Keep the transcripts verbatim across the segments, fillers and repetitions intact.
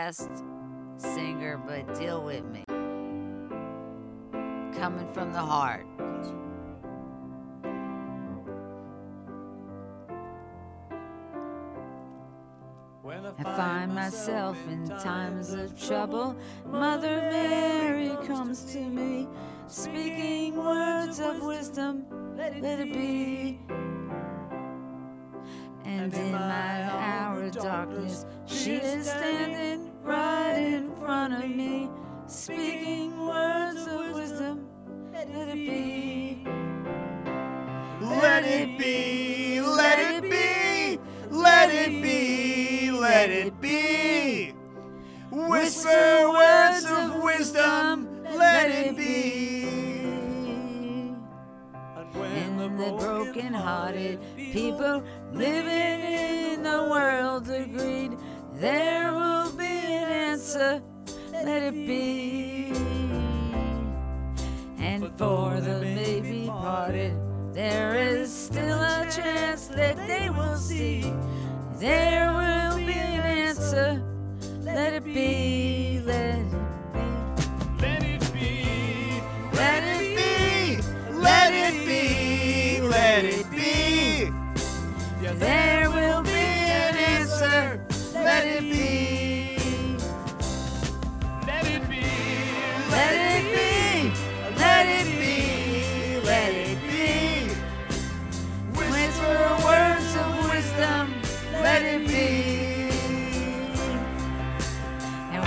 best singer, but deal with me. Coming from the heart. I find myself in times of trouble. Mother Mary comes to me, speaking words of wisdom, let it be. And in my hour of darkness, she is standing right in front of me, speaking words of wisdom, let it be. Let it be, let it be, let it be, let it be. Whisper words of wisdom, let it be. And the broken-hearted people living in the world agreed there will be an answer, let it be. And for the maybe parted, there is still a chance that they will see there will be an answer, let it be, let it be. Let it be, let it be, let it be, let it be. Yeah, There will be an answer, let it be. let it be, Let it be, let it be, let it be. Whisper words of wisdom, let it be. And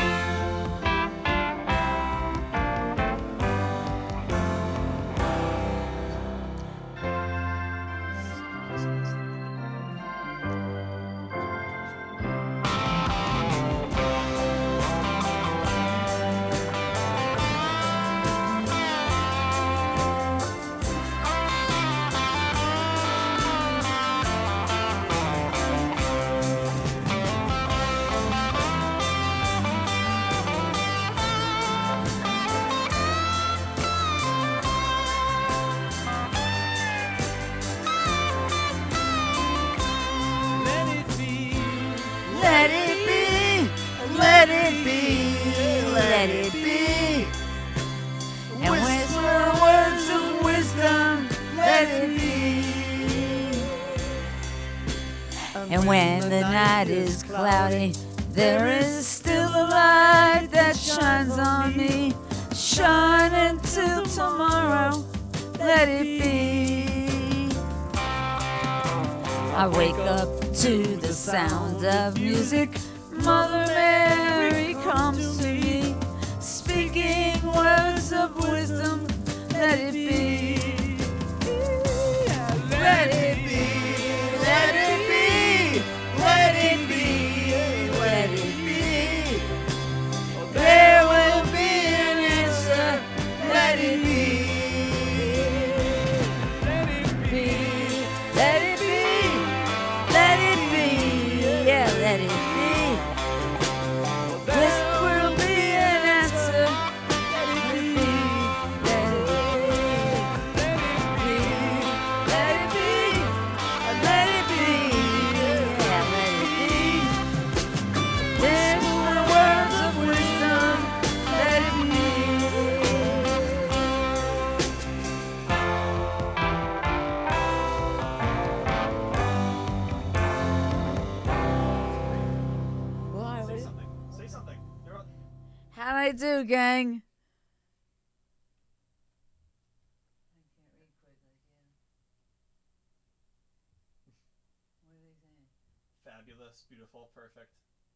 let it be, let it be, let it be, let it be. And whisper words of wisdom, let it be. And when the night is cloudy, there is still a light that shines on me. Shine until tomorrow, let it be. I wake up to the sound of music. Mother Mary comes to me, speaking words of wisdom, let it be. Let it be, let it be, let it be, let it be. There will be an answer, let it be. let it Be, let it be, let it be, yeah, let it be. This will be an answer, let it be, let it be, let it be, let it be, yeah, let it be. There's the words of wisdom, let it be. Say something. Say something. You're on- How'd I do, gang? Fabulous, beautiful, perfect.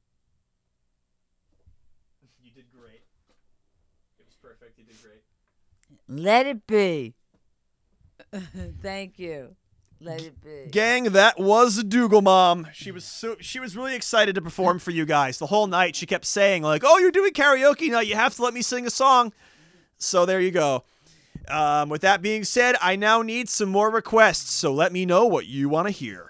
You did great. It was perfect. You did great. Let it be. Thank you. Let it be. Gang, that was Dougal Mom. She was so she was really excited to perform for you guys the whole night. She kept saying like, "Oh, you're doing karaoke now. You have to let me sing a song." So there you go. Um, with that being said, I now need some more requests. So let me know what you want to hear.